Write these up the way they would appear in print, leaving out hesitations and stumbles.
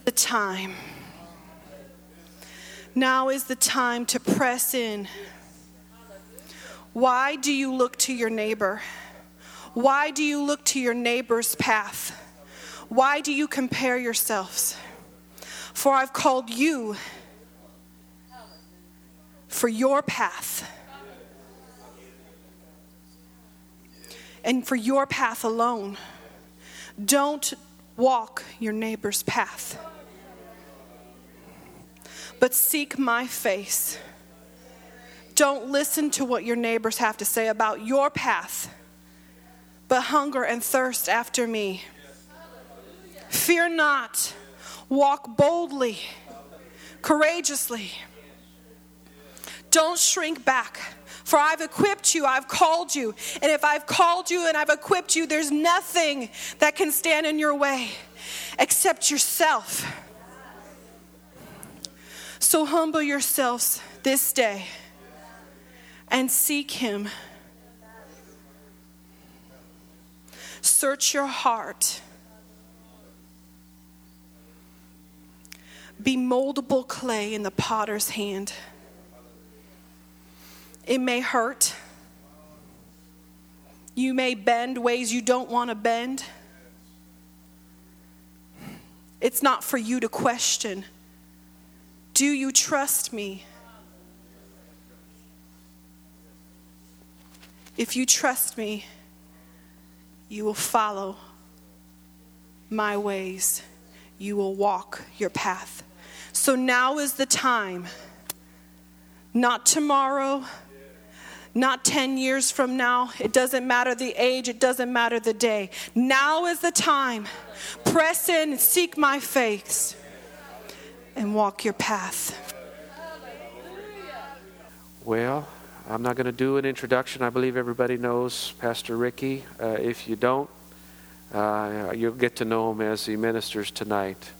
the time. Now is the time to press in. Why do you look to your neighbor? Why do you look to your neighbor's path? Why do you compare yourselves? For I've called you for your path. And for your path alone. Don't walk your neighbor's path, but seek my face. Don't listen to what your neighbors have to say about your path, but hunger and thirst after me. Fear not. Walk boldly, courageously. Don't shrink back, for I've equipped you, I've called you. And if I've called you and I've equipped you, there's nothing that can stand in your way except yourself. So humble yourselves this day and seek him. Search your heart. Be moldable clay in the potter's hand. It may hurt. You may bend ways you don't want to bend. It's not for you to question. Do you trust me? If you trust me, you will follow my ways. You will walk your path. So now is the time. Not tomorrow. Not 10 years from now. It doesn't matter the age. It doesn't matter the day. Now is the time. Press in and seek my face and walk your path. Well, I'm not going to do an introduction. I believe everybody knows Pastor Ricky. If you don't, you'll get to know him as he ministers tonight.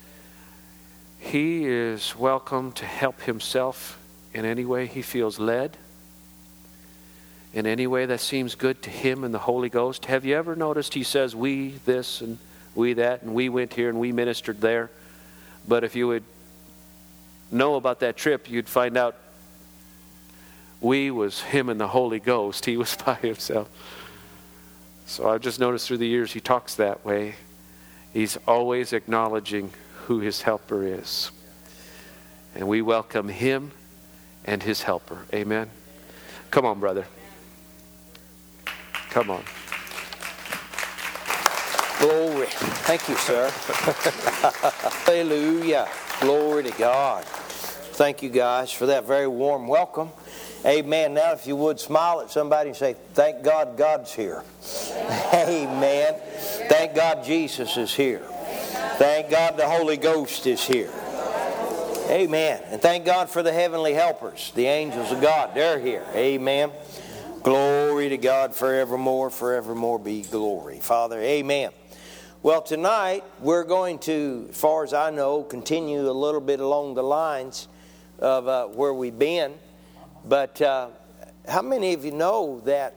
He is welcome to help himself in any way he feels led, in any way that seems good to him and the Holy Ghost. Have you ever noticed he says we this and we that and we went here and we ministered there? But if you would know about that trip, you'd find out we was him and the Holy Ghost. He was by himself. So I've just noticed through the years he talks that way. He's always acknowledging who his helper is. And we welcome him and his helper. Amen. Come on, brother. Come on. Glory. Thank you, sir. Hallelujah. Glory to God. Thank you guys for that very warm welcome. Amen. Now if you would smile at somebody and say, thank God God's here. Amen. Thank God Jesus is here. Thank God the Holy Ghost is here. Amen. And thank God for the heavenly helpers, the angels of God. They're here. Amen. Glory to God forevermore. Forevermore be glory. Father, amen. Well, tonight we're going to, as far as I know, continue a little bit along the lines of where we've been. But how many of you know that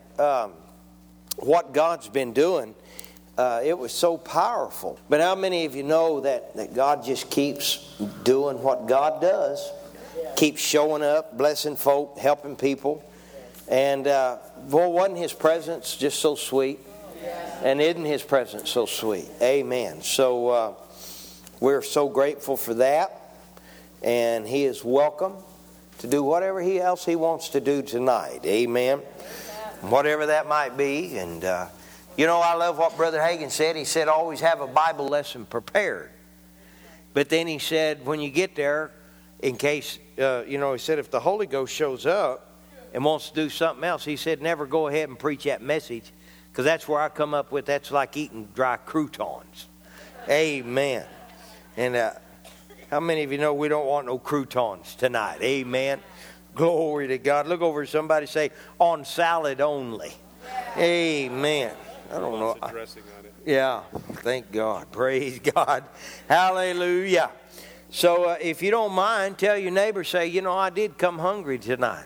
what God's been doing, it was so powerful. But how many of you know that God just keeps doing what God does? Keeps showing up, blessing folk, helping people. And boy, wasn't His presence just so sweet? And isn't His presence so sweet? Amen. So we're so grateful for that. And He is welcome to do whatever else He wants to do tonight. Amen. Whatever that might be. And you know, I love what Brother Hagin said. He said, always have a Bible lesson prepared. But then he said, when you get there, in case, he said, if the Holy Ghost shows up and wants to do something else, he said, never go ahead and preach that message. Because that's where I come up with, that's like eating dry croutons. Amen. And how many of you know we don't want no croutons tonight? Amen. Glory to God. Look over at somebody, say, on salad only. Amen. I don't know. Dressing on it. Yeah. Thank God. Praise God. Hallelujah. So if you don't mind, tell your neighbor, say, I did come hungry tonight.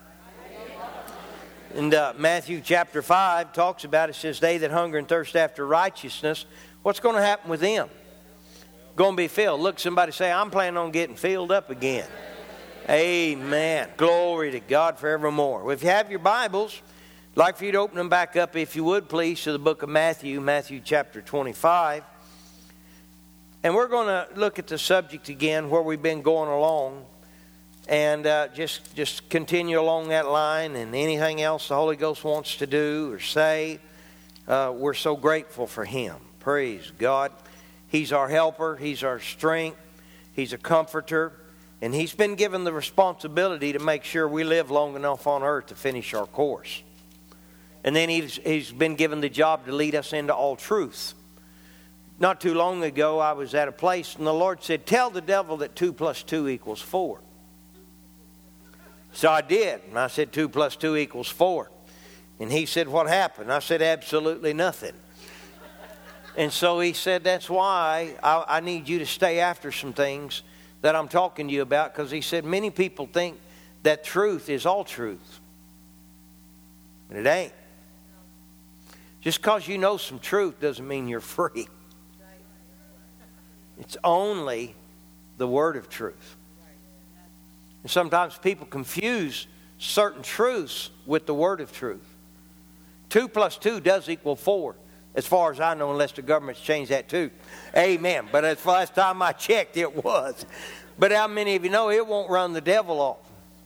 And Matthew chapter 5 talks about it. Says, they that hunger and thirst after righteousness, what's going to happen with them? Going to be filled. Look, somebody say, I'm planning on getting filled up again. Amen. Glory to God forevermore. Well, if you have your Bibles, I'd like for you to open them back up, if you would, please, to the book of Matthew, Matthew chapter 25. And we're going to look at the subject again where we've been going along. And just continue along that line, and anything else the Holy Ghost wants to do or say, we're so grateful for Him. Praise God. He's our helper. He's our strength. He's a comforter. And He's been given the responsibility to make sure we live long enough on earth to finish our course. And then He's been given the job to lead us into all truth. Not too long ago, I was at a place, and the Lord said, tell the devil that 2 plus 2 equals 4. So I did. And I said, 2 plus 2 equals 4. And he said, what happened? I said, absolutely nothing. And so he said, that's why I need you to stay after some things that I'm talking to you about. Because he said, many people think that truth is all truth. But it ain't. Just because you know some truth doesn't mean you're free. It's only the word of truth. And sometimes people confuse certain truths with the word of truth. 2 plus 2 does equal 4, as far as I know, unless the government's changed that too. Amen. But as far as last time I checked, it was. But how many of you know it won't run the devil off?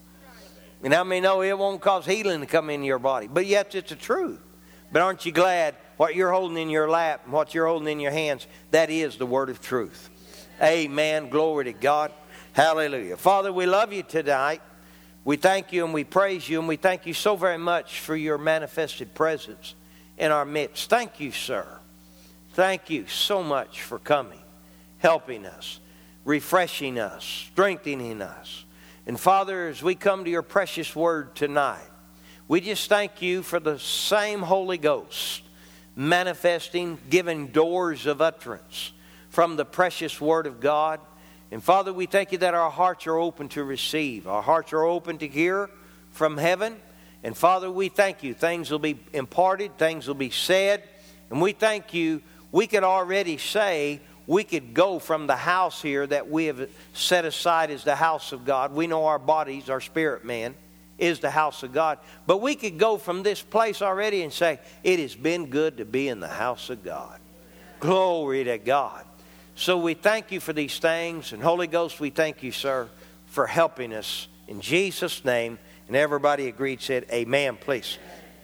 And how many know it won't cause healing to come into your body? But yet it's the truth. But aren't you glad what you're holding in your lap and what you're holding in your hands, that is the word of truth. Amen. Glory to God. Hallelujah. Father, we love you tonight. We thank you and we praise you, and we thank you so very much for your manifested presence in our midst. Thank you, sir. Thank you so much for coming, helping us, refreshing us, strengthening us. And Father, as we come to your precious word tonight, we just thank you for the same Holy Ghost manifesting, giving doors of utterance from the precious word of God. And Father, we thank you that our hearts are open to receive. Our hearts are open to hear from heaven. And Father, we thank you. Things will be imparted. Things will be said. And we thank you. We could already say we could go from the house here that we have set aside as the house of God. We know our bodies, our spirit man, is the house of God. But we could go from this place already and say, it has been good to be in the house of God. Glory to God. So we thank you for these things. And Holy Ghost, we thank you, sir, for helping us. In Jesus' name. And everybody agreed, said, amen, please.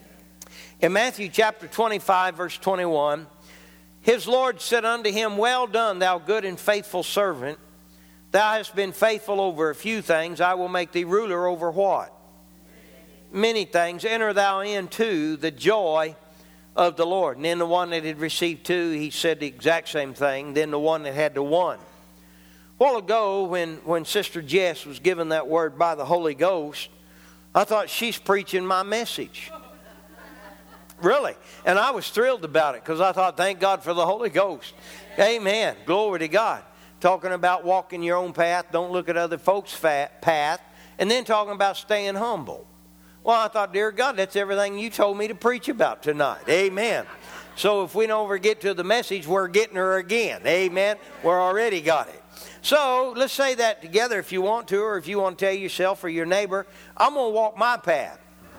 In Matthew chapter 25, verse 21, his Lord said unto him, well done, thou good and faithful servant. Thou hast been faithful over a few things. I will make thee ruler over what? Many things. Enter thou into the joy of the Lord. And then the one that had received 2, he said the exact same thing. Then the one that had the 1. A while ago, when Sister Jess was given that word by the Holy Ghost, I thought she's preaching my message. Really. And I was thrilled about it because I thought, thank God for the Holy Ghost. Amen. Glory to God. Talking about walking your own path. Don't look at other folks' path. And then talking about staying humble. Well, I thought, dear God, that's everything you told me to preach about tonight. Amen. So if we don't ever get to the message, we're getting her again. Amen. We're already got it. So let's say that together if you want to, or if you want to tell yourself or your neighbor, I'm going to walk my path.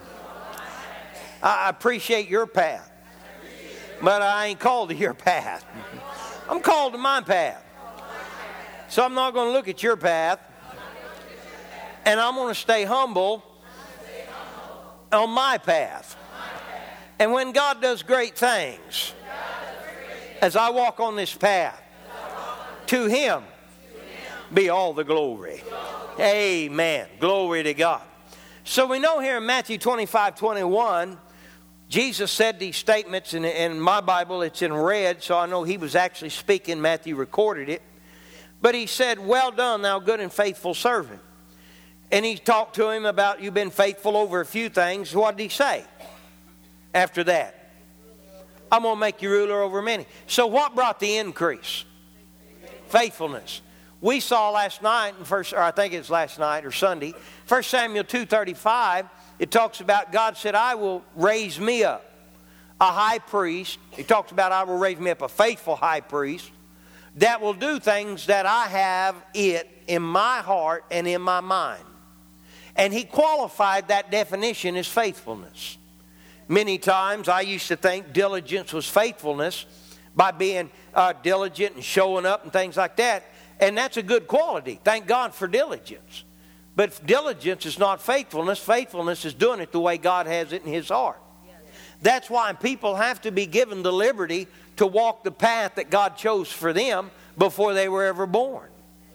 I appreciate your path, but I ain't called to your path. I'm called to my path. So I'm not going to look at your path, and I'm going to stay humble on my path. And when God does great things, as I walk on this path, to Him be all the glory. Amen. Glory to God. So we know here in Matthew 25:21, Jesus said these statements, and in my Bible it's in red, so I know He was actually speaking. Matthew recorded it. But He said, well done, thou good and faithful servant. And He talked to him about, you've been faithful over a few things. What did He say after that? I'm going to make you ruler over many. So what brought the increase? Faithfulness. We saw last night, I think it was last night or Sunday, 1 Samuel 2:35, it talks about God said, I will raise me up a high priest. It talks about I will raise me up a faithful high priest, that will do things that I have it in my heart and in my mind. And he qualified that definition as faithfulness. Many times I used to think diligence was faithfulness by being diligent and showing up and things like that. And that's a good quality. Thank God for diligence. But diligence is not faithfulness. Faithfulness is doing it the way God has it in his heart. That's why people have to be given the liberty to walk the path that God chose for them before they were ever born.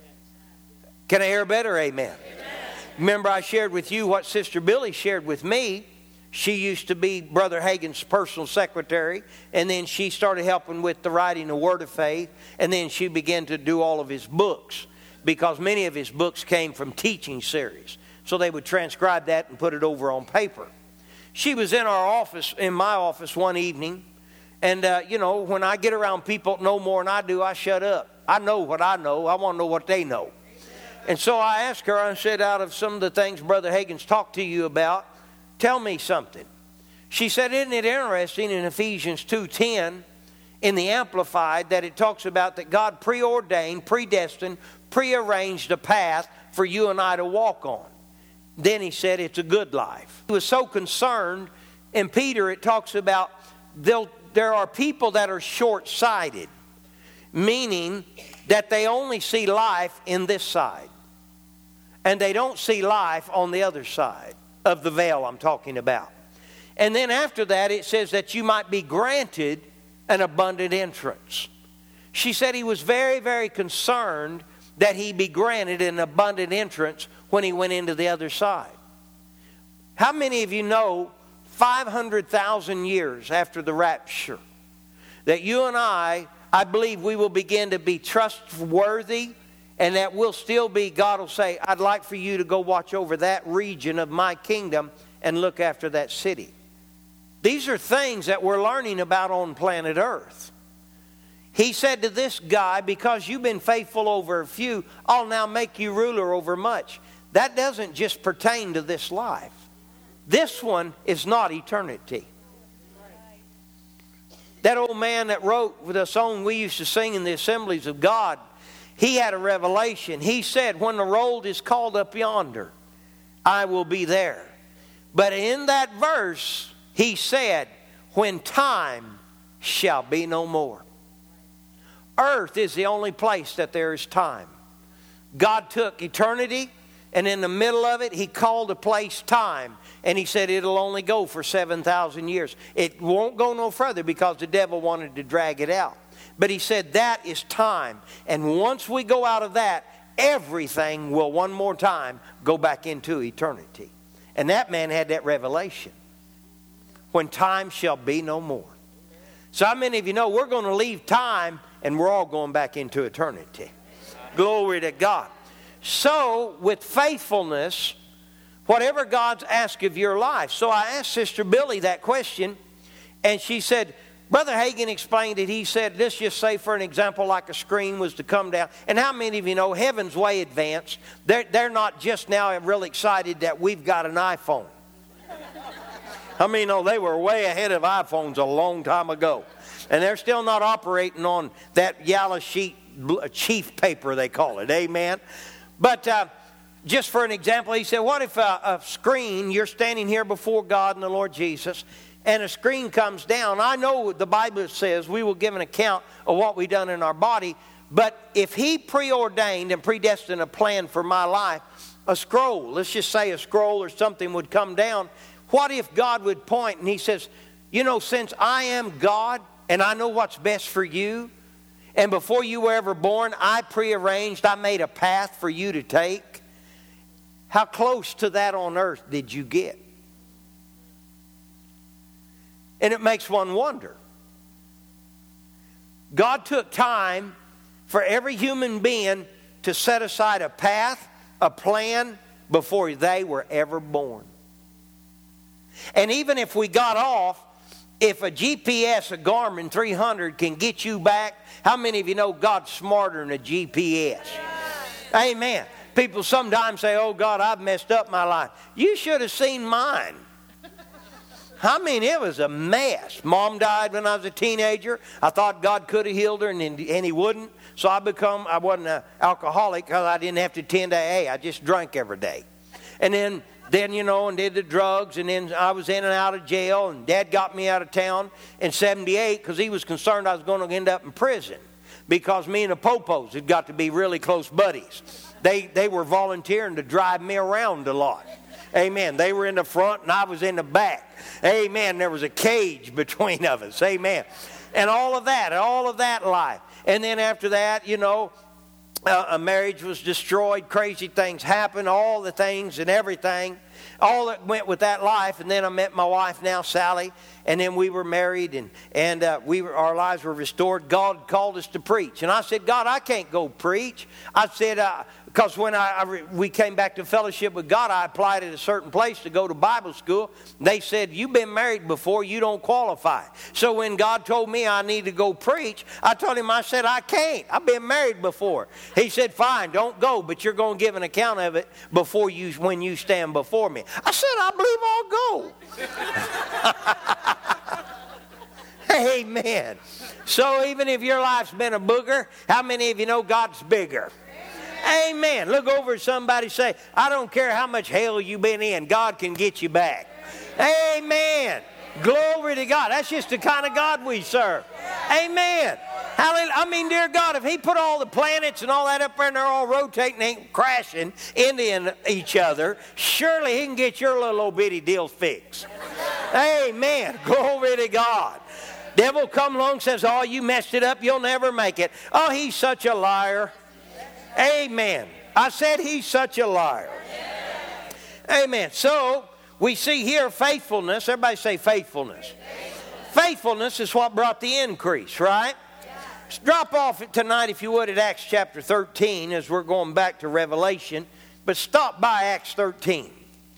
Can I hear a better amen? Remember, I shared with you what Sister Billy shared with me. She used to be Brother Hagin's personal secretary, and then she started helping with the writing of Word of Faith, and then she began to do all of his books, because many of his books came from teaching series. So they would transcribe that and put it over on paper. She was in our office, in my office one evening, and when I get around people that know more than I do, I shut up. I know what I know. I want to know what they know. And so I asked her, I said, out of some of the things Brother Hagin's talked to you about, tell me something. She said, isn't it interesting in Ephesians 2:10 in the Amplified that it talks about that God preordained, predestined, prearranged a path for you and I to walk on. Then he said it's a good life. He was so concerned. In Peter it talks about there are people that are short-sighted, meaning that they only see life in this side. And they don't see life on the other side of the veil I'm talking about. And then after that it says that you might be granted an abundant entrance. She said he was very, very concerned that he be granted an abundant entrance when he went into the other side. How many of you know 500,000 years after the rapture that you and I believe we will begin to be trustworthy, and that we'll still be, God will say, I'd like for you to go watch over that region of my kingdom and look after that city. These are things that we're learning about on planet Earth. He said to this guy, because you've been faithful over a few, I'll now make you ruler over much. That doesn't just pertain to this life. This one is not eternity. That old man that wrote the song we used to sing in the Assemblies of God, he had a revelation. He said, when the roll is called up yonder, I will be there. But in that verse, he said, when time shall be no more. Earth is the only place that there is time. God took eternity, and in the middle of it, he called a place time. And he said it'll only go for 7,000 years. It won't go no further because the devil wanted to drag it out. But he said that is time. And once we go out of that, everything will one more time go back into eternity. And that man had that revelation. When time shall be no more. So how many of you know we're going to leave time and we're all going back into eternity? Glory to God. So with faithfulness, whatever God's asked of your life. So I asked Sister Billy that question, and she said, Brother Hagin explained it. He said, let's just say for an example, like a screen was to come down. And how many of you know heaven's way advanced? They're not just now really excited that we've got an iPhone. How many know they were way ahead of iPhones a long time ago? And they're still not operating on that yellow sheet, chief paper they call it. Amen? But just for an example, he said, what if a screen, you're standing here before God and the Lord Jesus, and a screen comes down? I know the Bible says we will give an account of what we've done in our body, but if he preordained and predestined a plan for my life, a scroll, let's just say a scroll or something would come down. What if God would point and he says, you know, since I am God and I know what's best for you, and before you were ever born, I prearranged, I made a path for you to take. How close to that on earth did you get? And it makes one wonder. God took time for every human being to set aside a path, a plan, before they were ever born. And even if we got off, if a GPS, a Garmin 300 can get you back, how many of you know God's smarter than a GPS? Yeah. Amen. People sometimes say, oh God, I've messed up my life. You should have seen mine. I mean, it was a mess. Mom died when I was a teenager. I thought God could have healed her, and He wouldn't. So I wasn't an alcoholic because I didn't have to attend AA. I just drank every day. And then and did the drugs, and then I was in and out of jail, and Dad got me out of town in 78 because he was concerned I was going to end up in prison because me and the Popos had got to be really close buddies. They were volunteering to drive me around a lot. Amen. They were in the front and I was in the back. Amen. There was a cage between of us. Amen. And all of that life. And then after that, a marriage was destroyed. Crazy things happened. All the things and everything. All that went with that life. And then I met my wife now, Sally. And then we were married and our lives were restored. God called us to preach. And I said, God, I can't go preach. I said, because when we came back to fellowship with God, I applied at a certain place to go to Bible school. They said, you've been married before, you don't qualify. So when God told me I need to go preach, I told him, I said, I can't. I've been married before. He said, fine, don't go, but you're going to give an account of it when you stand before me. I said, I believe I'll go. Amen. So even if your life's been a booger, how many of you know God's bigger? Amen. Look over at somebody and say, I don't care how much hell you've been in, God can get you back. Amen. Glory to God. That's just the kind of God we serve. Amen. Hallelujah. I mean, dear God, if He put all the planets and all that up there and they're all rotating and crashing into each other, surely He can get your little old bitty deal fixed. Amen. Glory to God. Devil come along and says, oh, you messed it up. You'll never make it. Oh, he's such a liar. Amen. I said he's such a liar. Amen. So we see here faithfulness. Everybody say faithfulness. Faithfulness is what brought the increase, right? Let's drop off tonight, if you would, at Acts chapter 13 as we're going back to Revelation. But stop by Acts 13.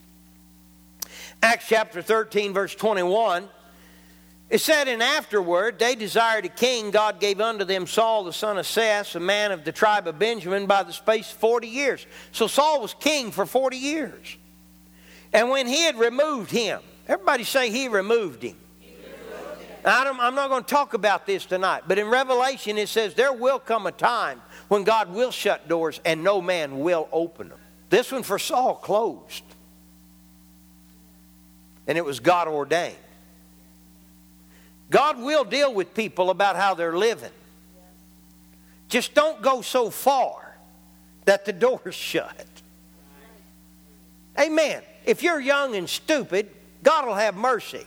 Acts chapter 13, verse 21. It said, and afterward they desired a king. God gave unto them Saul the son of Seth, a man of the tribe of Benjamin, by the space of 40 years. So Saul was king for 40 years. And when he had removed him, everybody say he removed him. I'm not going to talk about this tonight, but in Revelation it says there will come a time when God will shut doors and no man will open them. This one for Saul closed. And it was God ordained. God will deal with people about how they're living. Just don't go so far that the door's shut. Amen. If you're young and stupid, God will have mercy.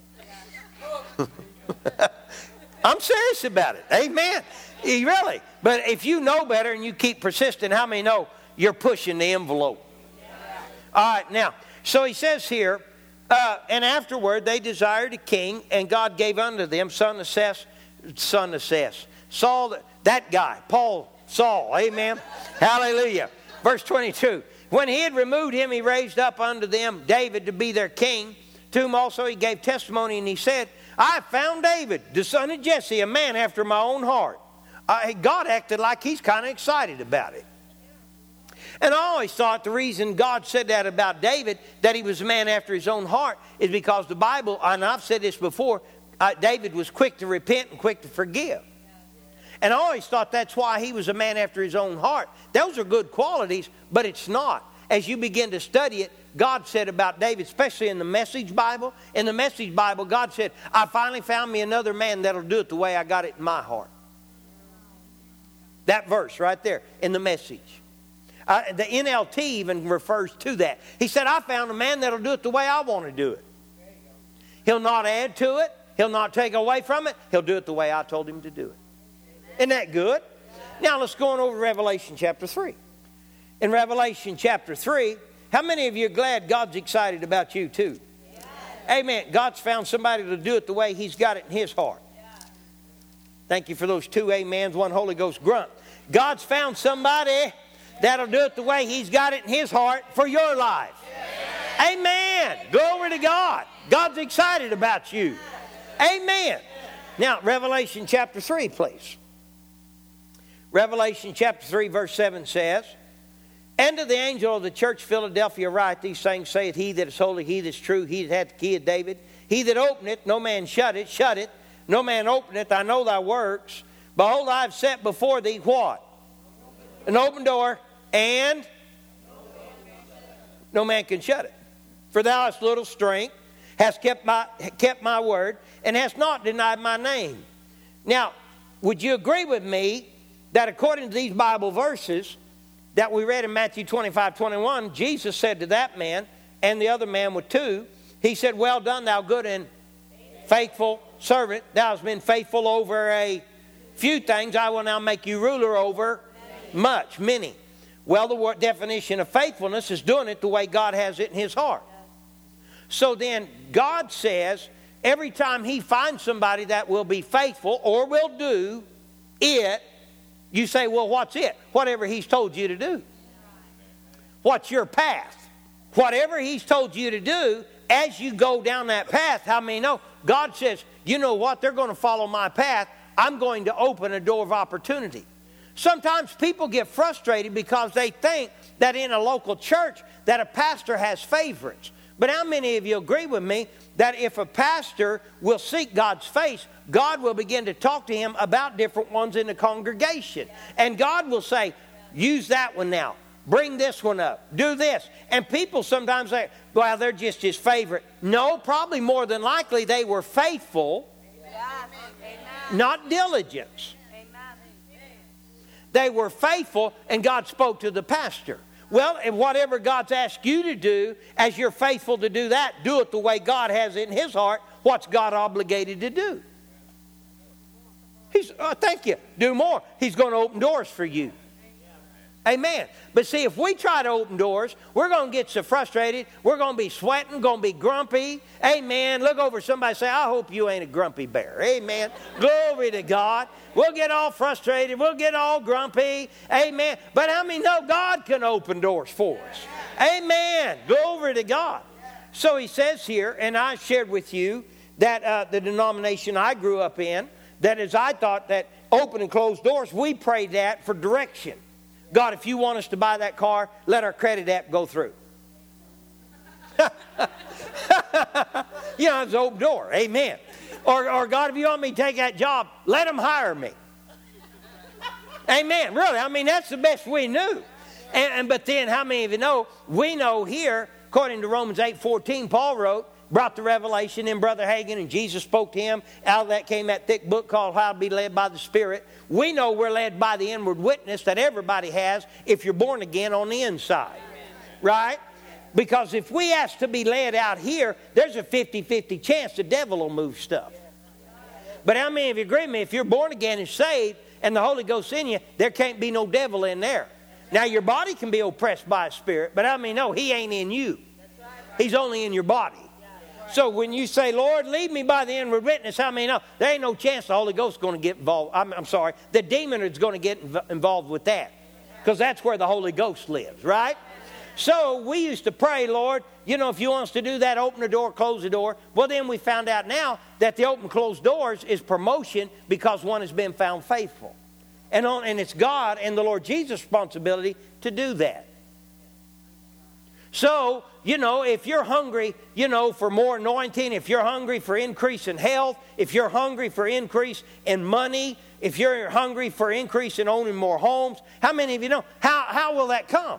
I'm serious about it. Amen. Really. But if you know better and you keep persisting, how many know you're pushing the envelope? All right, now, so he says here, and afterward they desired a king, and God gave unto them son of Seth, Saul, that guy, Saul, amen. Hallelujah. Verse 22. When he had removed him, he raised up unto them David to be their king, to whom also he gave testimony, and he said, I found David, the son of Jesse, a man after my own heart. God acted like he's kind of excited about it. And I always thought the reason God said that about David, that he was a man after his own heart, is because the Bible, and I've said this before, David was quick to repent and quick to forgive. And I always thought that's why he was a man after his own heart. Those are good qualities, but it's not. As you begin to study it, God said about David, especially in the Message Bible, God said, I finally found me another man that'll do it the way I got it in my heart. That verse right there in the Message. The NLT even refers to that. He said, I found a man that'll do it the way I want to do it. He'll not add to it. He'll not take away from it. He'll do it the way I told him to do it. Isn't that good? Now let's go on over to Revelation chapter 3. In Revelation chapter 3, how many of you are glad God's excited about you too? Yes. Amen. God's found somebody to do it the way He's got it in His heart. Yeah. Thank you for those 2 amens, 1 Holy Ghost grunt. God's found somebody that'll do it the way He's got it in His heart for your life. Yes. Amen. Glory to God. God's excited about you. Amen. Now, Revelation chapter 3, please. Revelation chapter 3, verse 7 says, and to the angel of the church of Philadelphia write, these things saith he that is holy, he that is true, he that hath the key of David. He that openeth, no man shutteth. No man openeth, I know thy works. Behold, I have set before thee what? An open door, and no man can shut it. For thou hast little strength, hast kept my word, and hast not denied my name. Now, would you agree with me that according to these Bible verses that we read in Matthew 25:21, Jesus said to that man and the other man with two, he said, well done, thou good and faithful servant. Thou hast been faithful over a few things. I will now make you ruler over much, many. Well, the definition of faithfulness is doing it the way God has it in his heart. So then God says every time he finds somebody that will be faithful or will do it, you say, well, what's it? Whatever he's told you to do. What's your path? Whatever he's told you to do, as you go down that path, how many know? God says, you know what? They're going to follow my path. I'm going to open a door of opportunity. Sometimes people get frustrated because they think that in a local church that a pastor has favorites. But how many of you agree with me that if a pastor will seek God's face, God will begin to talk to him about different ones in the congregation. And God will say, use that one now. Bring this one up. Do this. And people sometimes say, well, they're just his favorite. No, probably more than likely they were faithful, not diligence. They were faithful, and God spoke to the pastor. Well, and whatever God's asked you to do, as you're faithful to do that, do it the way God has it in his heart. What's God obligated to do? Thank you. Do more. He's going to open doors for you. Amen. But see, if we try to open doors, we're going to get so frustrated. We're going to be sweating, going to be grumpy. Amen. Look over somebody and say, I hope you ain't a grumpy bear. Amen. Glory to God. We'll get all frustrated. We'll get all grumpy. Amen. But how many know God can open doors for us? Amen. Glory to God. So he says here, and I shared with you that the denomination I grew up in, that as I thought that open and closed doors, we prayed that for direction. God, if you want us to buy that car, let our credit app go through. You know, it's an open door. Amen. Or God, if you want me to take that job, let them hire me. Amen. Really, I mean, that's the best we knew. But then, how many of you know, we know here, according to Romans 8:14, Paul wrote, brought the revelation in Brother Hagin, and Jesus spoke to him. Out of that came that thick book called How to Be Led by the Spirit. We know we're led by the inward witness that everybody has if you're born again on the inside. Right? Because if we ask to be led out here, there's a 50-50 chance the devil will move stuff. But how many of you agree with me? If you're born again and saved and the Holy Ghost in you, there can't be no devil in there. Now, your body can be oppressed by a spirit, but how many know he ain't in you? He's only in your body. So when you say, Lord, lead me by the inward witness, how many know? There ain't no chance the Holy Ghost is going to get involved. I'm sorry, the demon is going to get involved with that. Because that's where the Holy Ghost lives, right? So we used to pray, Lord, you know, if you want us to do that, open the door, close the door. Well, then we found out now that the open, closed doors is promotion because one has been found faithful. And it's God and the Lord Jesus' responsibility to do that. So, you know, if you're hungry, you know, for more anointing, if you're hungry for increase in health, if you're hungry for increase in money, if you're hungry for increase in owning more homes, how many of you know? How will that come?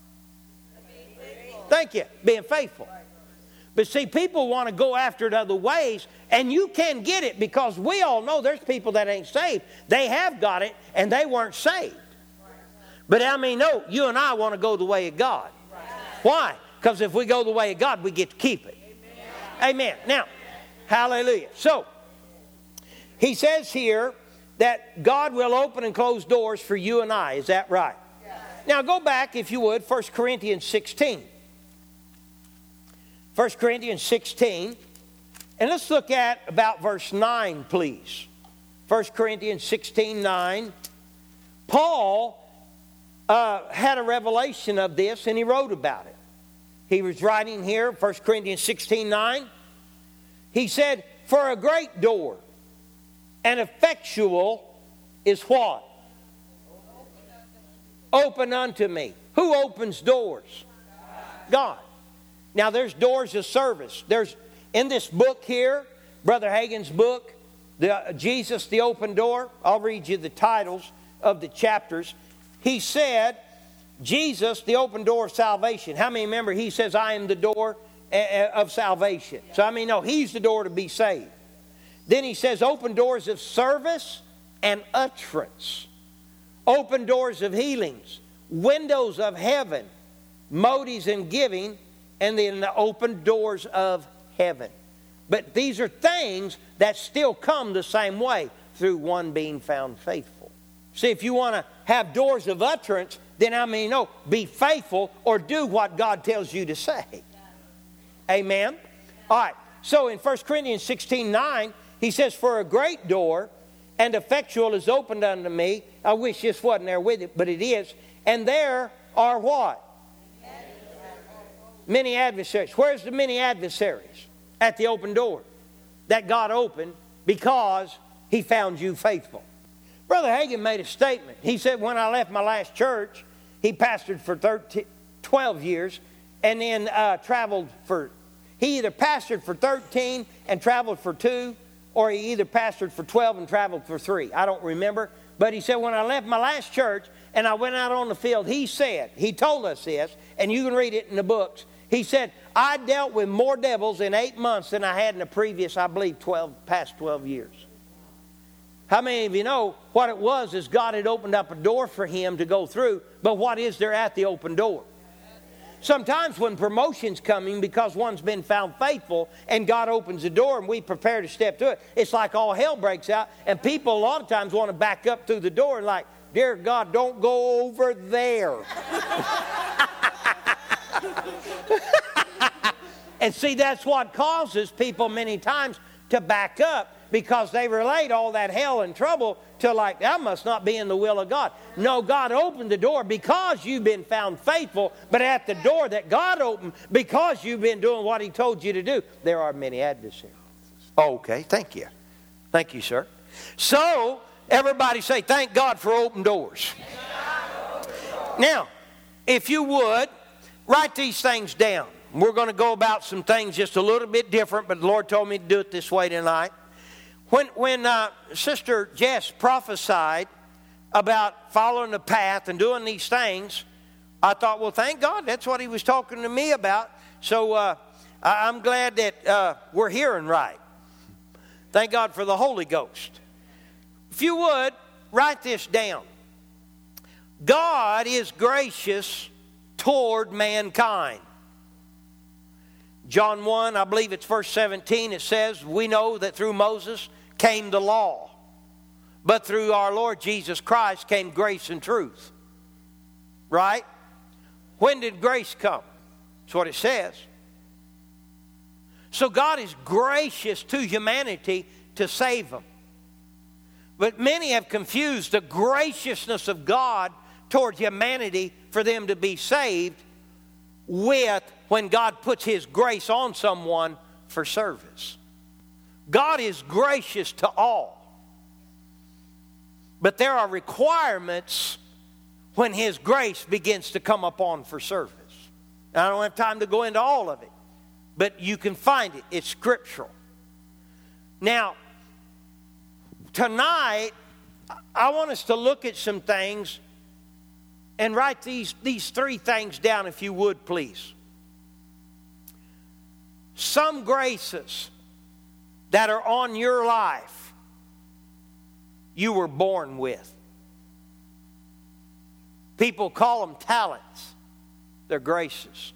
Thank you. Being faithful. But see, people want to go after it other ways, and you can get it because we all know there's people that ain't saved. They have got it, and they weren't saved. But how many know you and I want to go the way of God? Why? Because if we go the way of God, we get to keep it. Amen. Now, hallelujah. So, he says here that God will open and close doors for you and I. Is that right? Now, go back, if you would, 1 Corinthians 16. 1 Corinthians 16. And let's look at about verse 9, please. 1 Corinthians 16:9. Paul had a revelation of this, and he wrote about it. He was writing here, 1 Corinthians 16:9. He said, for a great door and effectual is what? Open unto me. Who opens doors? God. Now there's doors of service. In this book here, Brother Hagin's book, Jesus, the Open Door, I'll read you the titles of the chapters. He said, Jesus, the open door of salvation. How many remember he says, I am the door of salvation? So I mean, no, he's the door to be saved. Then he says, open doors of service and utterance. Open doors of healings. Windows of heaven. Motives in giving. And then the open doors of heaven. But these are things that still come the same way through one being found faithful. See, if you want to have doors of utterance, then be faithful or do what God tells you to say. Amen? All right. So in 1 Corinthians 16:9, he says, for a great door and effectual is opened unto me. I wish this wasn't there with it, but it is. And there are what? Many adversaries. Where's the many adversaries? At the open door that God opened because he found you faithful. Brother Hagin made a statement. He said, when I left my last church, he pastored for 12 years and then he either pastored for 13 and traveled for 2, or he either pastored for 12 and traveled for 3. I don't remember. But he said, when I left my last church and I went out on the field, he told us this, and you can read it in the books. He said, I dealt with more devils in 8 months than I had in the previous, I believe, past 12 years. How many of you know what it was is God had opened up a door for him to go through, but what is there at the open door? Sometimes when promotion's coming because one's been found faithful and God opens the door and we prepare to step to it, it's like all hell breaks out and people a lot of times want to back up through the door and like, dear God, don't go over there. And see, that's what causes people many times to back up because they relate all that hell and trouble to like, that must not be in the will of God. No, God opened the door because you've been found faithful, but at the door that God opened because you've been doing what he told you to do, there are many adversaries. Okay, thank you. Thank you, sir. So, everybody say, thank God for open doors. Now, if you would, write these things down. We're going to go about some things just a little bit different, but the Lord told me to do it this way tonight. When Sister Jess prophesied about following the path and doing these things, I thought, well, thank God, that's what he was talking to me about. So I'm glad that we're hearing right. Thank God for the Holy Ghost. If you would, write this down. God is gracious toward mankind. John 1, I believe it's verse 17, it says, we know that through Moses came the law, but through our Lord Jesus Christ came grace and truth. Right? When did grace come? That's what it says. So God is gracious to humanity to save them. But many have confused the graciousness of God toward humanity for them to be saved with when God puts his grace on someone for service. God is gracious to all. But there are requirements when his grace begins to come upon for service. And I don't have time to go into all of it, but you can find it. It's scriptural. Now, tonight, I want us to look at some things and write these 3 things down if you would, please. Some graces that are on your life, you were born with. People call them talents. They're graces.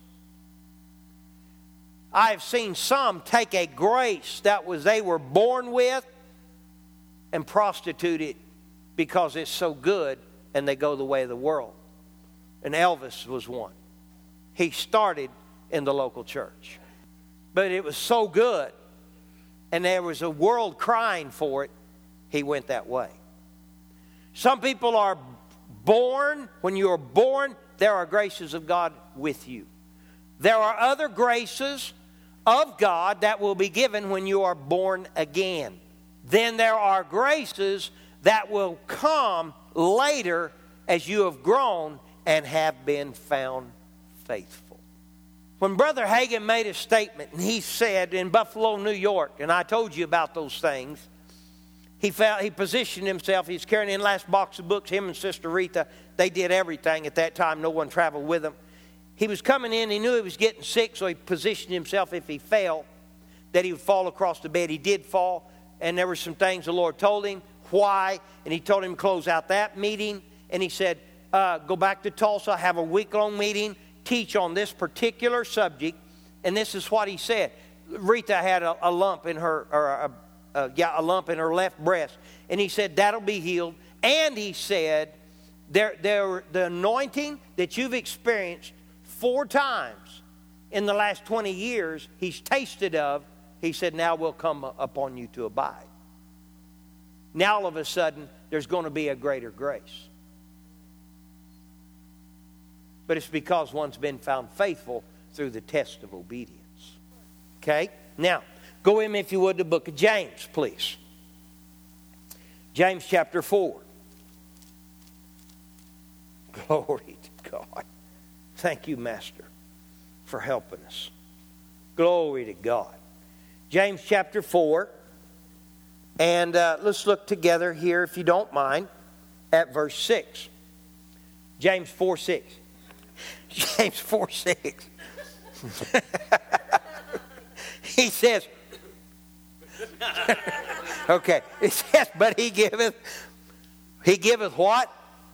I've seen some take a grace that they were born with and prostitute it because it's so good and they go the way of the world. And Elvis was one. He started in the local church. But it was so good, and there was a world crying for it, he went that way. Some people are born, when you are born, there are graces of God with you. There are other graces of God that will be given when you are born again. Then there are graces that will come later as you have grown and have been found faithful. When Brother Hagin made a statement, and he said in Buffalo, New York, and I told you about those things, he positioned himself. He's carrying in the last box of books. Him and Sister Rita, they did everything at that time. No one traveled with him. He was coming in. He knew he was getting sick, so he positioned himself if he fell, that he would fall across the bed. He did fall, and there were some things the Lord told him. Why? And He told him to close out that meeting. And He said, go back to Tulsa, have a week-long meeting, teach on this particular subject. And this is what He said. Rita had a lump in her, a lump in her left breast. And He said, that'll be healed. And He said, the anointing that you've experienced 4 times in the last 20 years, He's tasted of, He said, now will come upon you to abide. Now all of a sudden, there's going to be a greater grace. But it's because one's been found faithful through the test of obedience. Okay? Now, go with me, if you would, to the book of James, please. James chapter 4. Glory to God. Thank you, Master, for helping us. Glory to God. James chapter 4. And let's look together here, if you don't mind, at verse 6. James 4:6. James 4:6. He says, okay, it says, but he giveth what?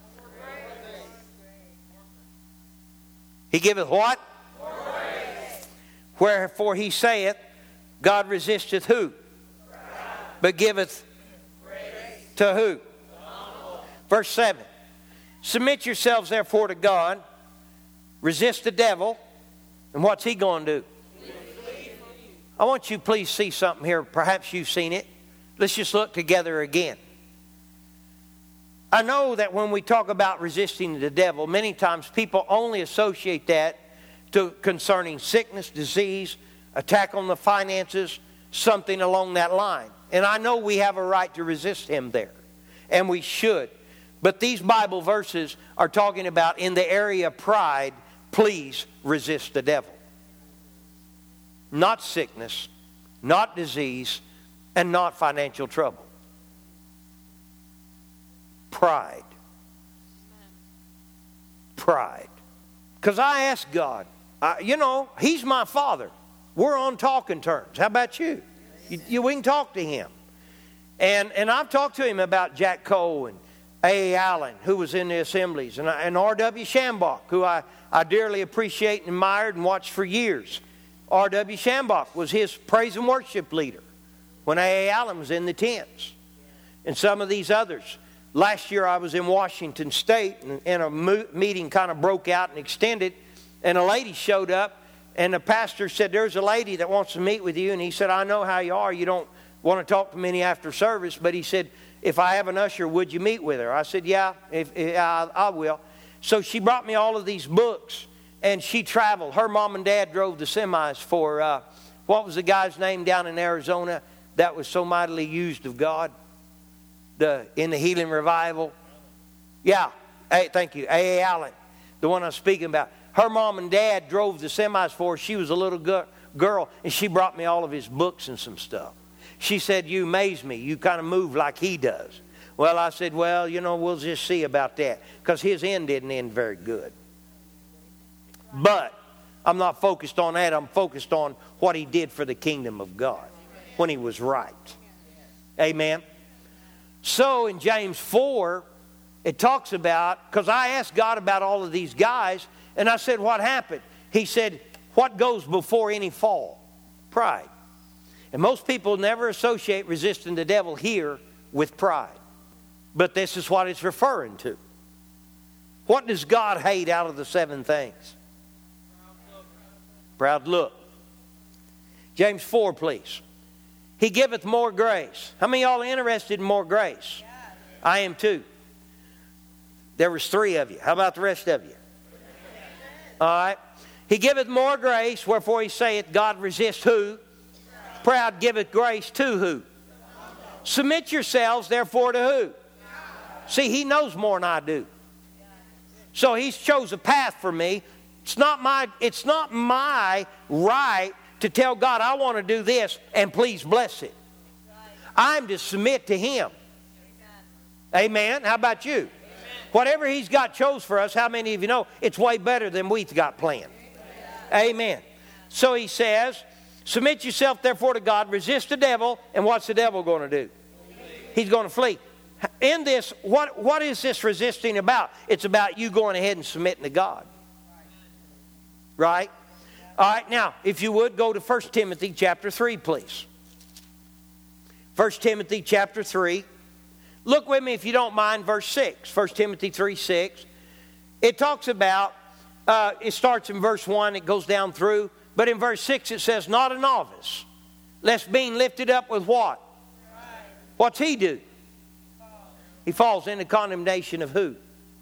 He giveth what? Wherefore he saith, God resisteth who? But giveth to who? Verse 7. Submit yourselves therefore to God. Resist the devil. And what's he going to do? I want you to please see something here. Perhaps you've seen it. Let's just look together again. I know that when we talk about resisting the devil, many times people only associate that to concerning sickness, disease, attack on the finances, something along that line. And I know we have a right to resist him there. And we should. But these Bible verses are talking about in the area of pride, please resist the devil. Not sickness, not disease, and not financial trouble. Pride. Pride. Because I asked God, He's my Father. We're on talking terms. How about you? We can talk to Him. And I've talked to Him about Jack Cole and A. Allen, who was in the assemblies, and R.W. Shambach, who I dearly appreciate and admired and watched for years. R.W. Shambach was his praise and worship leader when A. Allen was in the tents. And some of these others. Last year I was in Washington State, and a meeting kind of broke out and extended, and a lady showed up, and the pastor said, there's a lady that wants to meet with you. And he said, I know how you are. You don't want to talk to me after service. But he said, if I have an usher, would you meet with her? I said, yeah, I will. So she brought me all of these books, and she traveled. Her mom and dad drove the semis for, what was the guy's name down in Arizona that was so mightily used of God in the healing revival? Yeah, thank you, A. Allen, the one I'm speaking about. Her mom and dad drove the semis for her. She was a little girl, and she brought me all of his books and some stuff. She said, you amaze me. You kind of move like he does. Well, I said, well, we'll just see about that. Because his end didn't end very good. But I'm not focused on that. I'm focused on what he did for the kingdom of God when he was right. Amen. So in James 4, it talks about, because I asked God about all of these guys, and I said, what happened? He said, what goes before any fall? Pride. And most people never associate resisting the devil here with pride. But this is what it's referring to. What does God hate out of the 7 things? Proud look. James 4, please. He giveth more grace. How many of y'all are interested in more grace? I am too. There was 3 of you. How about the rest of you? All right. He giveth more grace, wherefore he saith, God resists who? Proud giveth grace to who? Submit yourselves, therefore, to who? See, he knows more than I do. So he's chose a path for me. It's not my right to tell God I want to do this and please bless it. I'm to submit to Him. Amen. How about you? Amen. Whatever He's got chose for us, how many of you know it's way better than we've got planned? Amen. So He says, submit yourself therefore to God, resist the devil, and what's the devil going to do? He's going to flee. In this, what is this resisting about? It's about you going ahead and submitting to God. Right? All right, now, if you would, go to 1 Timothy chapter 3, please. 1 Timothy chapter 3. Look with me, if you don't mind, verse 6. 1 Timothy 3, 6. It talks about, it starts in verse 1, it goes down through. But in verse 6 it says, not a novice, lest being lifted up with what? What's he do? He falls into condemnation of who?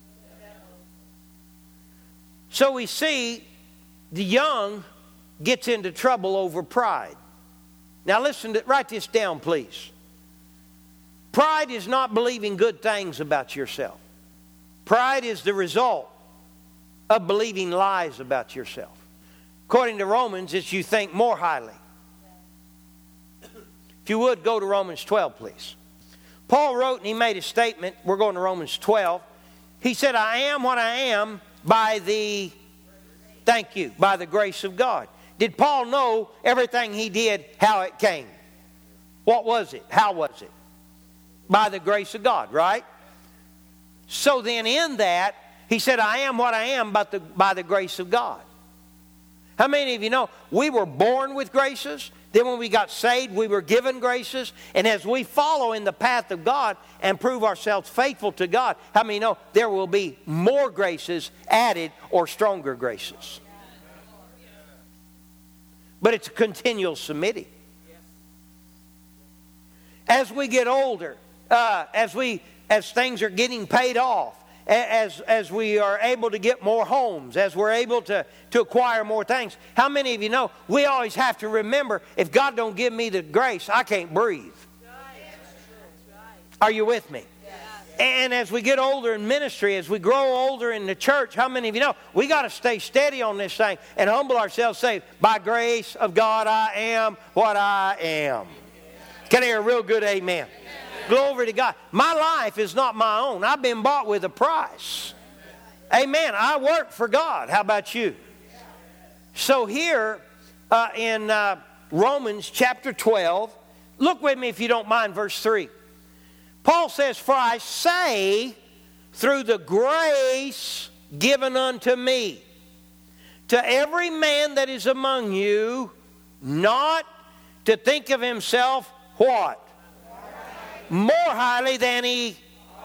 So we see the young gets into trouble over pride. Now listen, write this down, please. Pride is not believing good things about yourself. Pride is the result of believing lies about yourself. According to Romans, it's you think more highly. If you would, go to Romans 12, please. Paul wrote and he made a statement. We're going to Romans 12. He said, I am what I am by the, by the grace of God. Did Paul know everything he did, how it came? What was it? How was it? By the grace of God, right? So then in that, he said, I am what I am by the grace of God. How many of you know we were born with graces? Then when we got saved, we were given graces. And as we follow in the path of God and prove ourselves faithful to God, how many know there will be more graces added or stronger graces? But it's a continual submitting. As we get older, as things are getting paid off, as we are able to get more homes, as we're able to acquire more things, how many of you know we always have to remember, if God don't give me the grace, I can't breathe. Are you with me? And as we get older in ministry, as we grow older in the church, how many of you know we got to stay steady on this thing and humble ourselves, say, by grace of God I am what I am. Can I hear a real good amen? Glory to God. My life is not my own. I've been bought with a price. Amen. I work for God. How about you? So here in Romans chapter 12, look with me if you don't mind, verse 3. Paul says, for I say, through the grace given unto me, to every man that is among you, not to think of himself, what? More highly than he,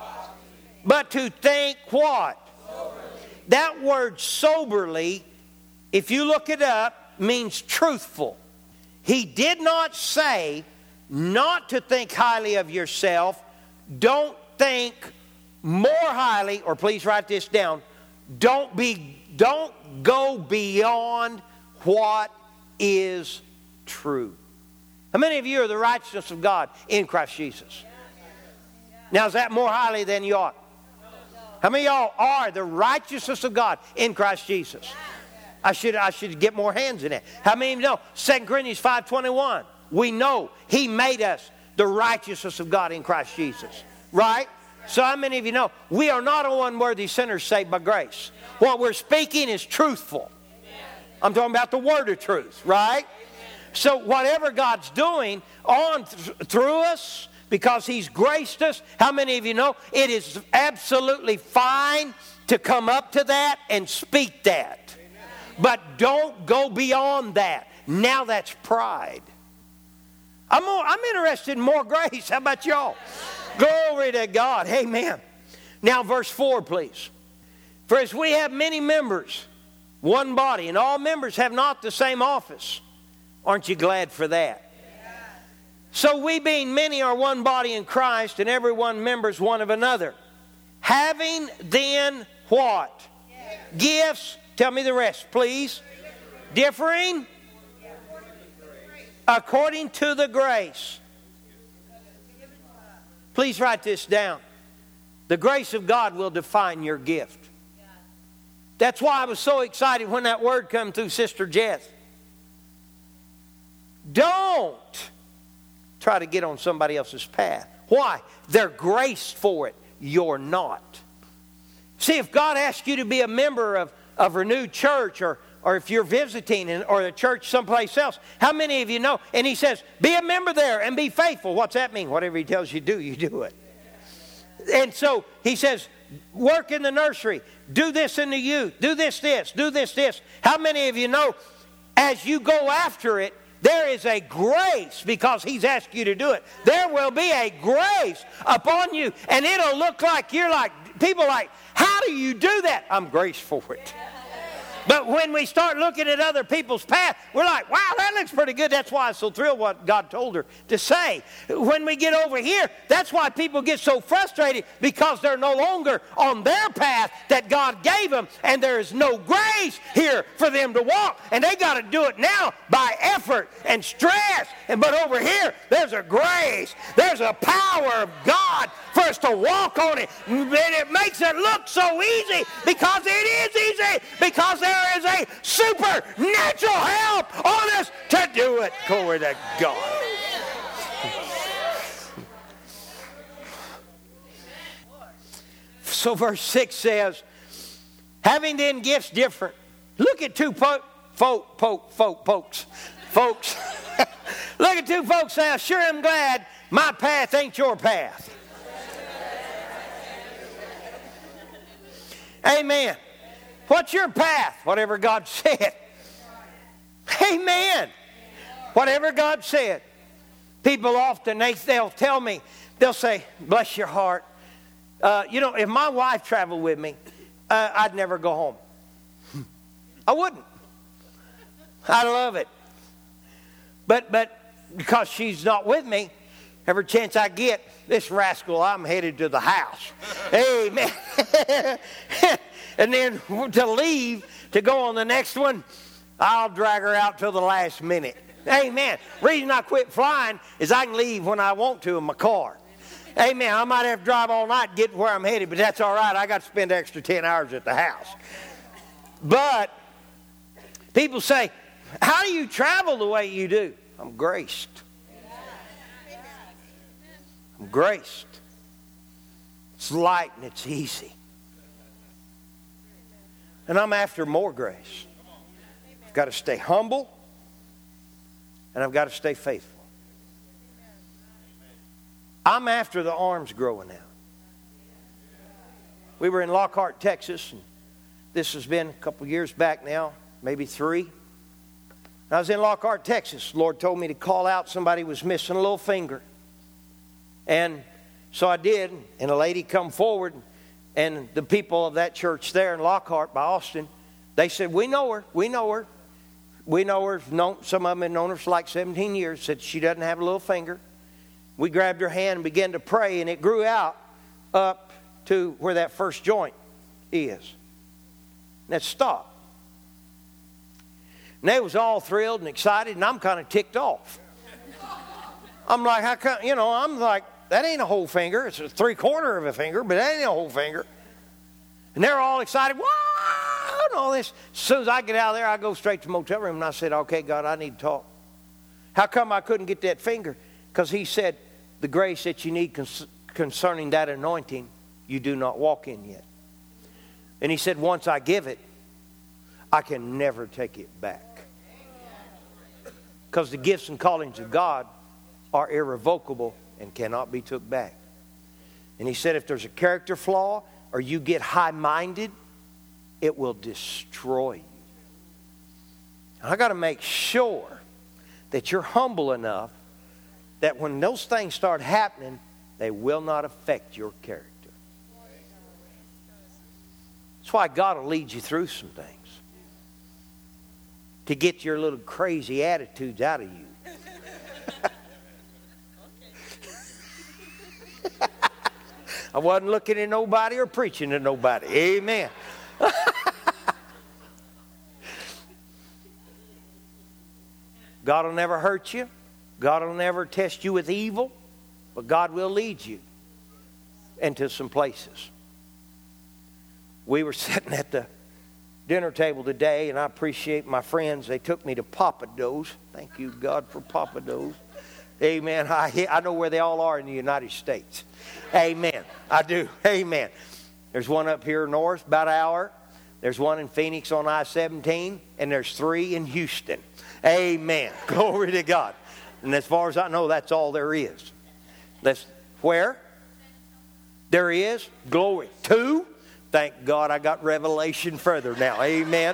but to think what? Soberly. That word soberly, if you look it up, means truthful. He did not say not to think highly of yourself. Don't think more highly, or please write this down. Don't go beyond what is true. How many of you are the righteousness of God in Christ Jesus? Now, is that more highly than you ought? How many of y'all are the righteousness of God in Christ Jesus? I should get more hands in it. How many of you know 2 Corinthians 5:21? We know He made us the righteousness of God in Christ Jesus. Right? So how many of you know we are not unworthy sinners saved by grace? What we're speaking is truthful. I'm talking about the word of truth. Right? So whatever God's doing on through us, because He's graced us, how many of you know it is absolutely fine to come up to that and speak that? But don't go beyond that. Now that's pride. I'm interested in more grace. How about y'all? Glory to God. Amen. Now verse 4, please. For as we have many members, one body, and all members have not the same office. Aren't you glad for that? So we being many are one body in Christ, and every one members one of another. Having then what? Gifts. Tell me the rest, please. Differing according to the grace. Please write this down. The grace of God will define your gift. That's why I was so excited when that word come through Sister Jess. Don't try to get on somebody else's path. Why? They're graced for it. You're not. See, if God asks you to be a member of Renewed Church, or if you're visiting or a church someplace else, how many of you know? And He says, be a member there and be faithful. What's that mean? Whatever He tells you to do, you do it. And so He says, work in the nursery. Do this in the youth. Do this. Do this. How many of you know, as you go after it, there is a grace because He's asked you to do it. There will be a grace upon you, and it'll look like you're like, people like, how do you do that? I'm graced for it. But when we start looking at other people's path, we're like, wow, that looks pretty good. That's why I'm so thrilled what God told her to say. When we get over here, that's why people get so frustrated, because they're no longer on their path that God gave them, and there is no grace here for them to walk. And they got to do it now by effort and stress. But over here, there's a grace. There's a power of God for us to walk on it. And it makes it look so easy, because it is easy, because there is a supernatural help on us to do it. Glory to God. So verse 6 says, having then gifts different. Look at two folks. Look at two folks say, I sure am glad my path ain't your path. Amen. What's your path? Whatever God said. Amen. Whatever God said. People often, they'll tell me, they'll say, bless your heart. If my wife traveled with me, I'd never go home. I wouldn't. I love it. But because she's not with me, every chance I get, this rascal, I'm headed to the house. Amen. And then to leave, to go on the next one, I'll drag her out till the last minute. Amen. Reason I quit flying is I can leave when I want to in my car. Amen. I might have to drive all night to get where I'm headed, but that's all right. I got to spend extra 10 hours at the house. But people say, how do you travel the way you do? I'm graced. I'm graced. It's light and it's easy. And I'm after more grace. I've got to stay humble, and I've got to stay faithful. I'm after the arms growing out. We were in Lockhart, Texas, and this has been a couple years back now, maybe 3. I was in Lockhart, Texas. The Lord told me to call out somebody was missing a little finger. And so I did, and a lady come forward, and the people of that church there in Lockhart by Austin, they said, we know her. Some of them had known her for like 17 years, said she doesn't have a little finger. We grabbed her hand and began to pray, and it grew out up to where that first joint is. And it stopped. And they was all thrilled and excited, and I'm kind of ticked off. I'm like, how come, I'm like, that ain't a whole finger. It's a 3/4 of a finger, but that ain't a whole finger. And they're all excited. Wow! And all this. As soon as I get out of there, I go straight to the motel room, and I said, okay, God, I need to talk. How come I couldn't get that finger? Because He said, the grace that you need concerning that anointing, you do not walk in yet. And He said, once I give it, I can never take it back. Because the gifts and callings of God are irrevocable and cannot be took back. And He said, if there's a character flaw or you get high-minded, it will destroy you. And I got to make sure that you're humble enough that when those things start happening, they will not affect your character. That's why God will lead you through some things to get your little crazy attitudes out of you. I wasn't looking at nobody or preaching to nobody. Amen. God will never hurt you. God will never test you with evil. But God will lead you into some places. We were sitting at the dinner table today, and I appreciate my friends. They took me to Papa Do's. Thank you, God, for Papa Do's. Amen. I know where they all are in the United States. Amen. I do. Amen. There's one up here north, about an hour. There's one in Phoenix on I-17, and there's 3 in Houston. Amen. Glory to God. And as far as I know, that's all there is. Where? There is. Glory. 2. Thank God I got revelation further now. Amen.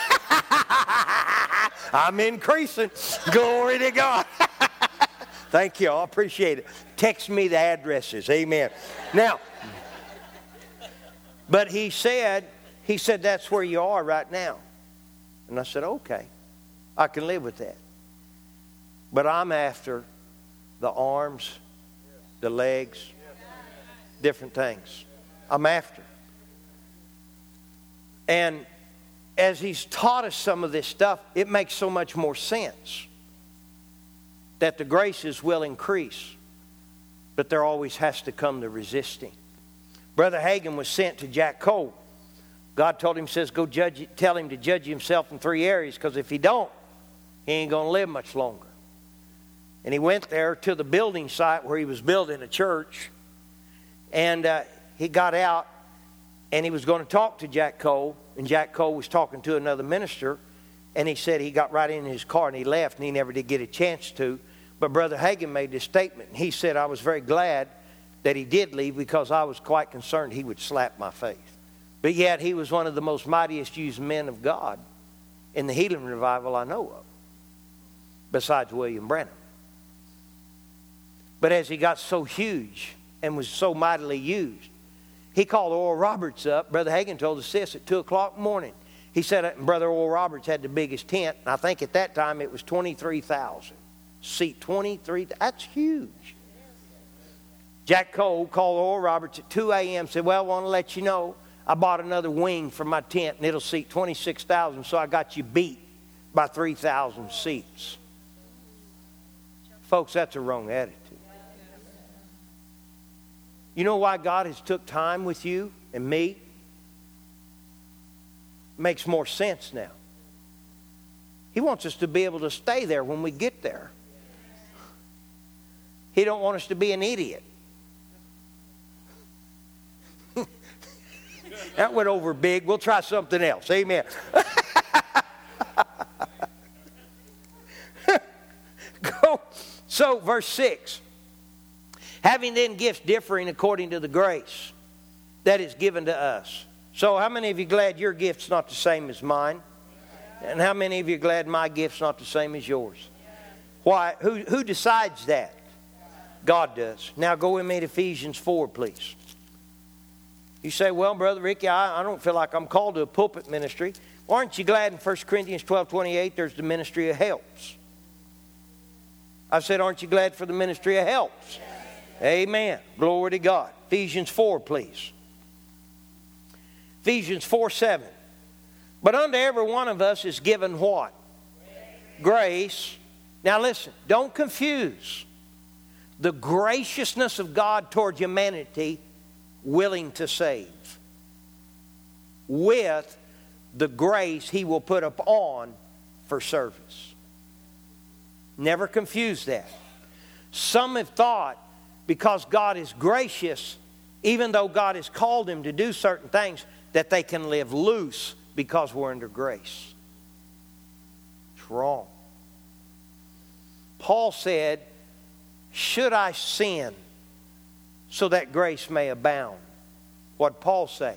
I'm increasing. Glory to God. Thank you. I appreciate it. Text me the addresses. Amen. Now, but he said, that's where you are right now. And I said, okay, I can live with that. But I'm after the arms, the legs, different things. I'm after. And as he's taught us some of this stuff, it makes so much more sense that the graces will increase, but there always has to come the resisting. Brother Hagin was sent to Jack Cole. God told him, says, go tell him to judge himself in 3 areas, because if he don't, he ain't going to live much longer. And he went there to the building site where he was building a church, and he got out, and he was going to talk to Jack Cole, and Jack Cole was talking to another minister, and he said he got right in his car and he left, and he never did get a chance to. But Brother Hagin made this statement, and he said, I was very glad that he did leave, because I was quite concerned he would slap my face. But yet he was one of the most mightiest used men of God in the healing revival I know of, besides William Branham. But as he got so huge and was so mightily used, he called Oral Roberts up. Brother Hagin told us this at 2 o'clock in the morning. He said Brother Oral Roberts had the biggest tent, and I think at that time it was 23,000 seat. 23, that's huge. Jack Cole called Oral Roberts at 2 a.m. said, well, I want to let you know I bought another wing for my tent, and it'll seat 26,000, so I got you beat by 3,000 seats. Folks, that's a wrong attitude. You know why God has took time with you and me? Makes more sense now. He wants us to be able to stay there when we get there. He don't want us to be an idiot. That went over big. We'll try something else. Amen. So, verse 6. Having then gifts differing according to the grace that is given to us. So how many of you glad your gift's not the same as mine? And how many of you glad my gift's not the same as yours? Why? Who decides that? God does. Now go with me to Ephesians 4, please. You say, well, Brother Ricky, I don't feel like I'm called to a pulpit ministry. Well, aren't you glad in 1 Corinthians 12:28 there's the ministry of helps? I said, aren't you glad for the ministry of helps? Amen. Glory to God. Ephesians 4, please. Ephesians 4:7. But unto every one of us is given what? Grace. Now listen, don't confuse the graciousness of God toward humanity, willing to save, with the grace He will put upon for service. Never confuse that. Some have thought because God is gracious, even though God has called them to do certain things, that they can live loose because we're under grace. It's wrong. Paul said, should I sin so that grace may abound? What did Paul say?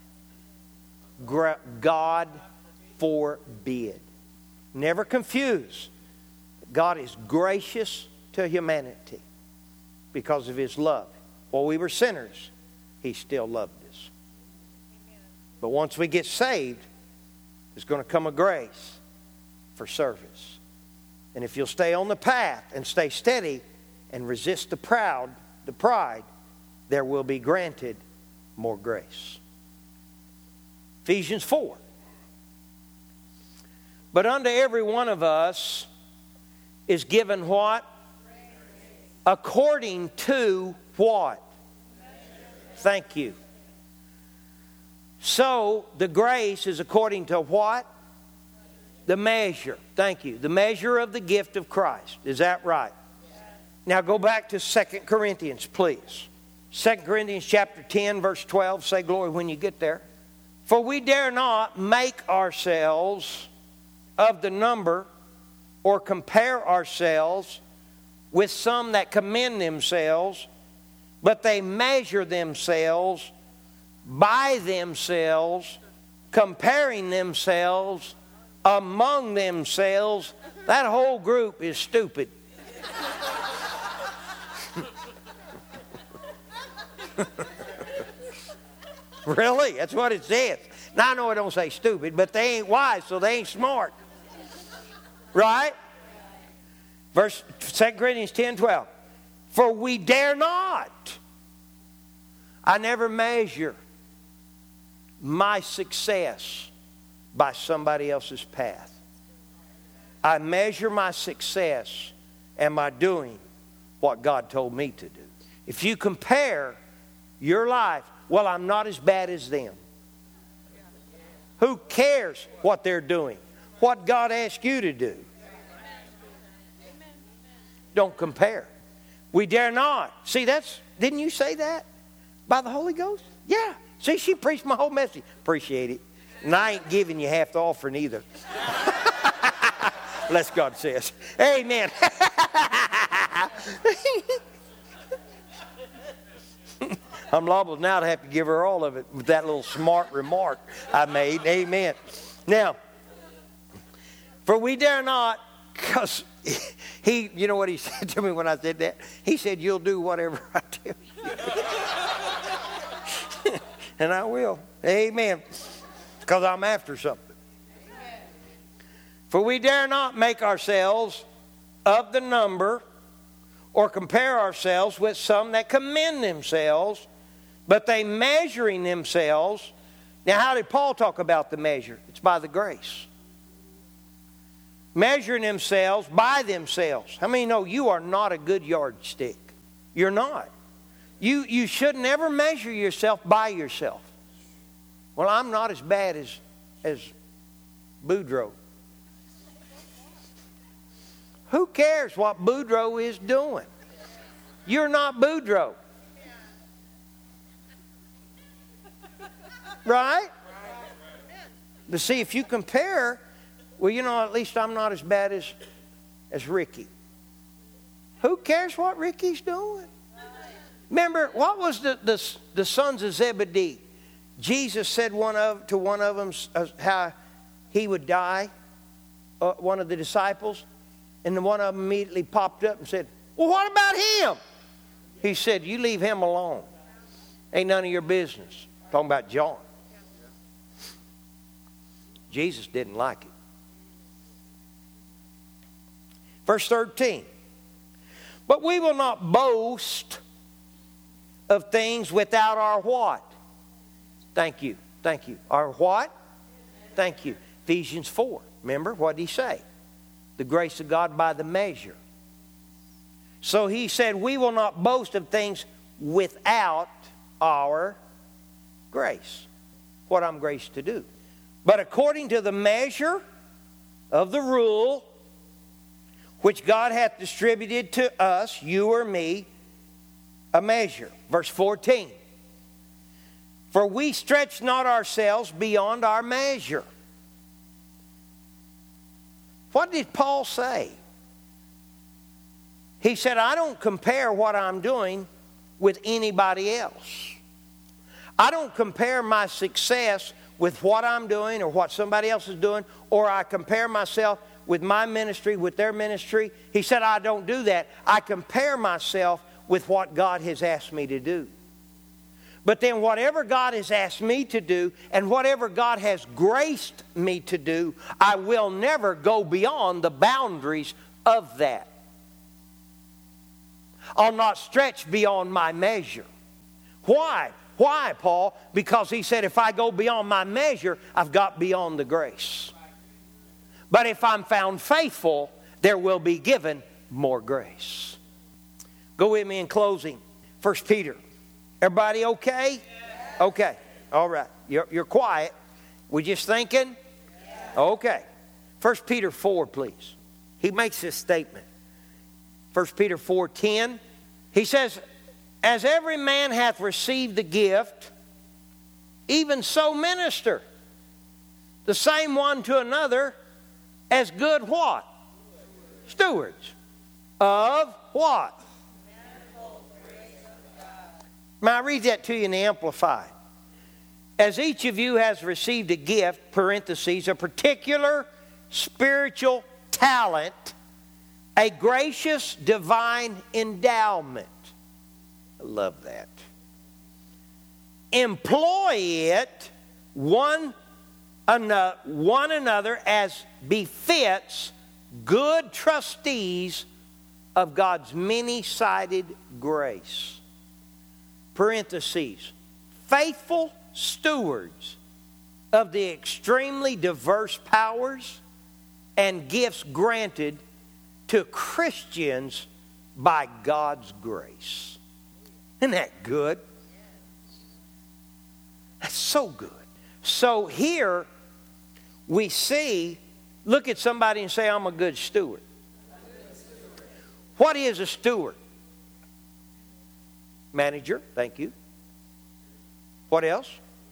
God forbid. Never confuse. God is gracious to humanity because of His love. While we were sinners, He still loved us. But once we get saved, there's going to come a grace for service. And if you'll stay on the path and stay steady and resist the pride, there will be granted more grace. Ephesians 4. But unto every one of us is given what? According to what? Thank you. So the grace is according to what? The measure. Thank you. The measure of the gift of Christ. Is that right? Now go back to 2 Corinthians, please. 2 Corinthians chapter 10, verse 12. Say glory when you get there. For we dare not make ourselves of the number or compare ourselves with some that commend themselves, but they measure themselves by themselves, comparing themselves among themselves. That whole group is stupid. Really? That's what it says. Now I know it don't say stupid, but they ain't wise, so they ain't smart. Right? 2 Corinthians 10:12. For we dare not. I never measure my success by somebody else's path. I measure my success, am I doing what God told me to do? If you compare your life, well, I'm not as bad as them. Who cares what they're doing? What God asked you to do. Don't compare. We dare not. See, didn't you say that? By the Holy Ghost? Yeah. See, she preached my whole message. Appreciate it. And I ain't giving you half the offering either. Unless God says. Amen. I'm liable now to have to give her all of it with that little smart remark I made. Amen. Now, for we dare not, because you know what he said to me when I said that? He said, you'll do whatever I tell you. And I will. Amen. Because I'm after something. For we dare not make ourselves of the number or compare ourselves with some that commend themselves, but they measuring themselves. Now, how did Paul talk about the measure? It's by the grace. Measuring themselves by themselves. How many know you are not a good yardstick? You're not. You should never measure yourself by yourself. Well, I'm not as bad as Boudreaux. Who cares what Boudreaux is doing? You're not Boudreaux. Right? But see, if you compare, well, you know, at least I'm not as bad as Ricky. Who cares what Ricky's doing? Remember, what was the sons of Zebedee? Jesus said to one of them how he would die, one of the disciples. And then one of them immediately popped up and said, well, what about him? He said, you leave him alone. Ain't none of your business. Talking about John. Jesus didn't like it. Verse 13. But we will not boast of things without our what? Thank you. Thank you. Our what? Thank you. Ephesians 4. Remember, what did he say? The grace of God by the measure. So he said, we will not boast of things without our grace. What I'm graced to do. But according to the measure of the rule which God hath distributed to us, you or me, a measure. Verse 14. For we stretch not ourselves beyond our measure. What did Paul say? He said, I don't compare what I'm doing with anybody else. I don't compare my success with what I'm doing or what somebody else is doing, or I compare myself with my ministry, with their ministry. He said, I don't do that. I compare myself with what God has asked me to do. But then whatever God has asked me to do and whatever God has graced me to do, I will never go beyond the boundaries of that. I'll not stretch beyond my measure. Why? Why, Paul? Because he said if I go beyond my measure, I've got beyond the grace. But if I'm found faithful, there will be given more grace. Go with me in closing. 1 Peter. Everybody okay? Okay. All right. You're quiet. We just thinking? Okay. 1 Peter 4, please. He makes this statement. 1 Peter 4:10. He says, as every man hath received the gift, even so minister the same one to another as good what? Stewards of what? May I read that to you in the Amplified? As each of you has received a gift, parentheses, a particular spiritual talent, a gracious divine endowment. I love that. Employ it one another as befits good trustees of God's many-sided grace. Parentheses, faithful stewards of the extremely diverse powers and gifts granted to Christians by God's grace. Isn't that good? That's so good. So here we see, look at somebody and say, I'm a good steward. What is a steward? Manager, thank you. What else?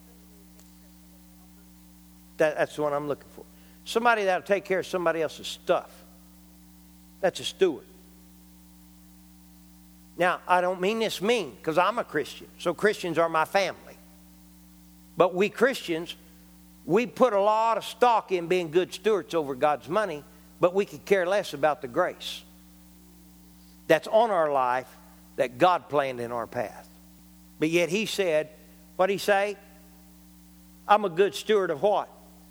That's the one I'm looking for. Somebody that'll take care of somebody else's stuff. That's a steward. Now, I don't mean this mean, because I'm a Christian, so Christians are my family. But we Christians, we put a lot of stock in being good stewards over God's money, but we could care less about the grace that's on our life that God planned in our path. But yet he said, what'd he say? I'm a good steward of what?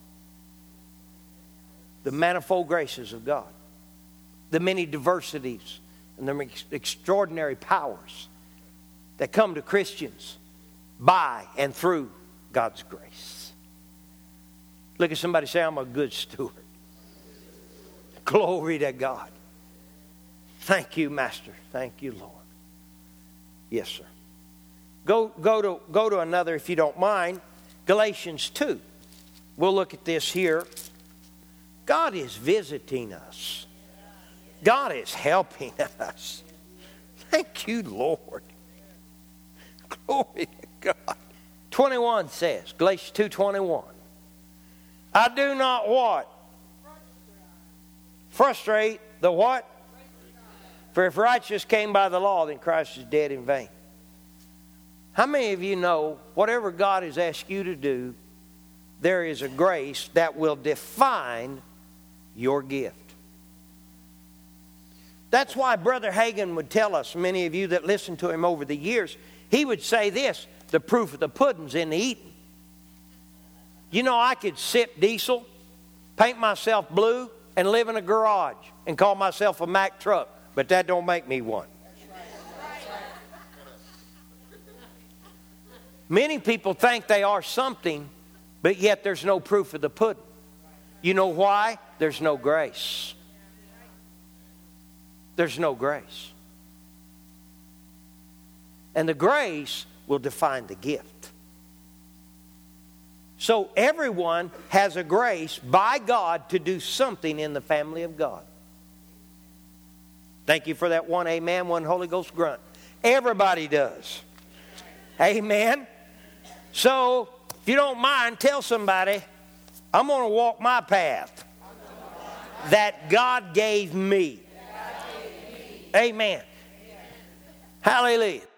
The manifold graces of God. The many diversities and the extraordinary powers that come to Christians by and through God's grace. Look at somebody, say, I'm a good steward. Glory to God. Thank you, Master. Thank you, Lord. Yes, sir. Go to another, if you don't mind. Galatians 2. We'll look at this here. God is visiting us. God is helping us. Thank you, Lord. Glory to God. 21 says, Galatians 2:21. I do not what? Frustrate the what? For if righteousness came by the law, then Christ is dead in vain. How many of you know whatever God has asked you to do, there is a grace that will define your gift? That's why Brother Hagin would tell us, many of you that listened to him over the years, he would say this, the proof of the pudding's in the eating. You know, I could sip diesel, paint myself blue, and live in a garage and call myself a Mack truck, but that don't make me one. Many people think they are something, but yet there's no proof of the pudding. You know why? There's no grace. There's no grace. And the grace will define the gift. So everyone has a grace by God to do something in the family of God. Thank you for that one amen, one Holy Ghost grunt. Everybody does. Amen. So, if you don't mind, tell somebody, I'm going to walk my path that God gave me. Amen. Hallelujah.